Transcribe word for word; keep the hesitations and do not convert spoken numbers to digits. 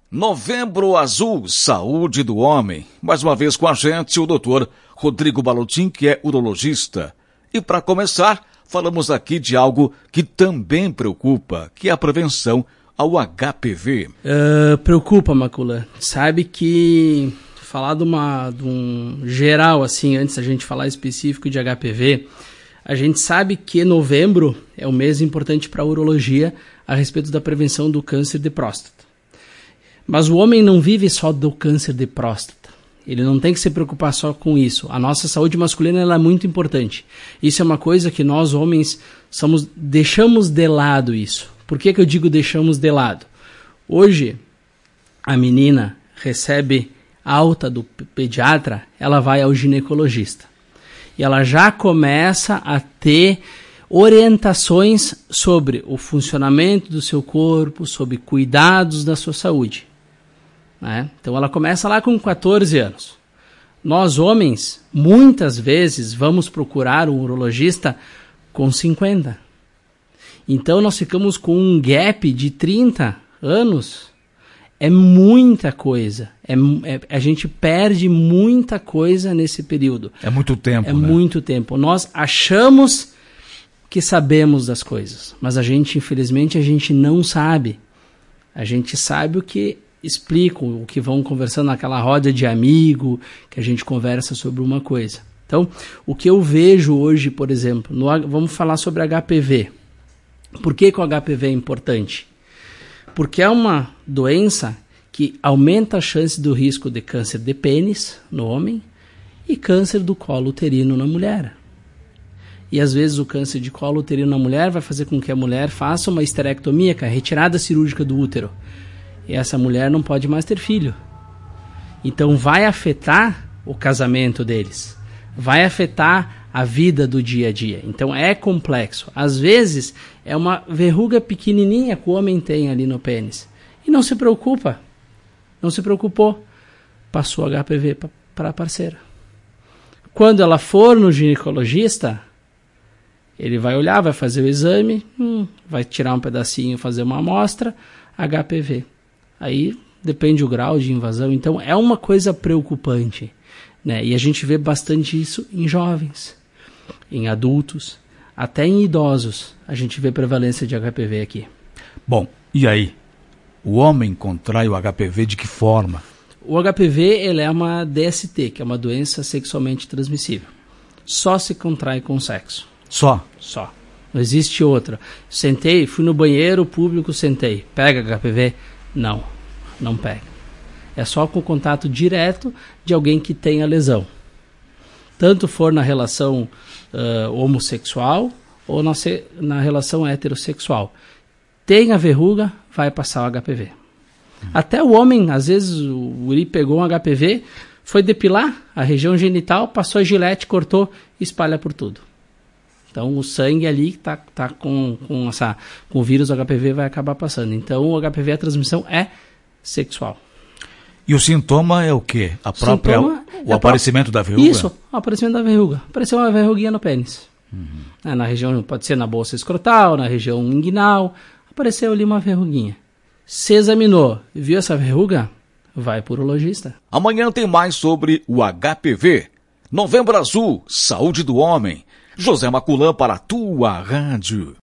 Novembro Azul, Saúde do Homem. Mais uma vez com a gente o doutor Rodrigo Balottin, que é urologista. E para começar, falamos aqui de algo que também preocupa, que é a prevenção ao H P V. Uh, preocupa, Macula. Sabe que falar de, uma, de um geral, assim, antes da gente falar específico de H P V, a gente sabe que novembro é um mês importante para a urologia a respeito da prevenção do câncer de próstata. Mas o homem não vive só do câncer de próstata. Ele não tem que se preocupar só com isso. A nossa saúde masculina ela é muito importante. Isso é uma coisa que nós homens somos, deixamos de lado isso. Por que que eu digo deixamos de lado? Hoje, a menina recebe alta do pediatra, ela vai ao ginecologista. E ela já começa a ter orientações sobre o funcionamento do seu corpo, sobre cuidados da sua saúde. Né? Então ela começa lá com quatorze anos. Nós homens, muitas vezes, vamos procurar um urologista com cinquenta. Então nós ficamos com um gap de trinta anos. É muita coisa. É, é, a gente perde muita coisa nesse período. É muito tempo, É né? muito tempo. Nós achamos que sabemos das coisas, mas a gente, infelizmente, a gente não sabe. A gente sabe o que explicam, o que vão conversando naquela roda de amigo, que a gente conversa sobre uma coisa. Então, o que eu vejo hoje, por exemplo, no, vamos falar sobre H P V. Por que que o H P V é importante? Porque é uma doença que aumenta a chance do risco de câncer de pênis no homem e câncer do colo uterino na mulher. E às vezes o câncer de colo uterino na mulher vai fazer com que a mulher faça uma esterectomia, que é a retirada cirúrgica do útero. E essa mulher não pode mais ter filho. Então vai afetar o casamento deles. Vai afetar a vida do dia a dia. Então é complexo. Às vezes é uma verruga pequenininha que o homem tem ali no pênis. E não se preocupa. Não se preocupou. Passou H P V para a parceira. Quando ela for no ginecologista, ele vai olhar, vai fazer o exame, hum, vai tirar um pedacinho, fazer uma amostra, H P V. Aí depende do grau de invasão. Então é uma coisa preocupante, né? E a gente vê bastante isso em jovens, em adultos, até em idosos. A gente vê prevalência de H P V aqui. Bom, e aí? O homem contrai o H P V de que forma? O H P V ele é uma D S T, que é uma doença sexualmente transmissível. Só se contrai com sexo. Só? Só. Não existe outra. Sentei, fui no banheiro público, sentei. Pega H P V? Não, não pega. É só com contato direto de alguém que tenha lesão. Tanto for na relação uh, homossexual ou na, se, na relação heterossexual. Tem a verruga, vai passar o H P V. Hum. Até o homem, às vezes o guri pegou um H P V, foi depilar a região genital, passou a gilete, cortou e espalha por tudo. Então o sangue ali que está tá com, com, essa, com o vírus do H P V vai acabar passando. Então o H P V, a transmissão é sexual. E o sintoma é o quê? A própria, o é aparecimento pró- da verruga? Isso, o aparecimento da verruga. Apareceu uma verruguinha no pênis. Uhum. É, na região, pode ser na bolsa escrotal, na região inguinal. Apareceu ali uma verruguinha. Se examinou, viu essa verruga? Vai para o urologista. Amanhã tem mais sobre o H P V. Novembro Azul, Saúde do Homem. José Maculã para a tua rádio.